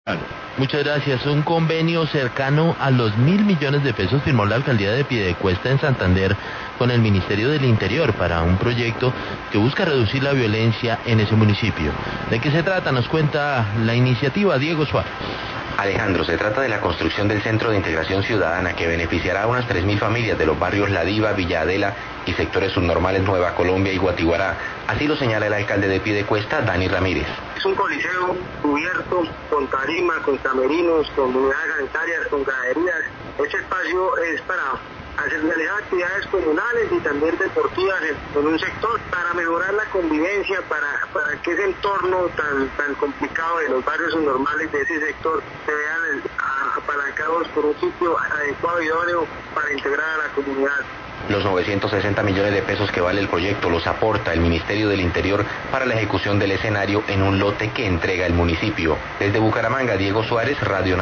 Muchas gracias. Un convenio cercano a los 1.000 millones de pesos firmó la alcaldía de Piedecuesta en Santander con el Ministerio del Interior para un proyecto que busca reducir la violencia en ese municipio. ¿De qué se trata? Nos cuenta la iniciativa Diego Suárez. Alejandro, se trata de la construcción del Centro de Integración Ciudadana que beneficiará a unas 3.000 familias de los barrios La Diva, Villa Adela y sectores subnormales Nueva Colombia y Guatiguará. Así lo señala el alcalde de Piedecuesta, Dani Ramírez. Es un coliseo cubierto con tarima, con camerinos, con unidades sanitarias, con graderías. Este espacio es para realizar actividades comunales y también deportivas en un sector para mejorar la convivencia, para que ese entorno tan complicado de los barrios normales de ese sector se vean apalancados por un sitio adecuado y idóneo para integrar a la comunidad. Los 960 millones de pesos que vale el proyecto los aporta el Ministerio del Interior para la ejecución del escenario en un lote que entrega el municipio. Desde Bucaramanga, Diego Suárez, Radio Nacional.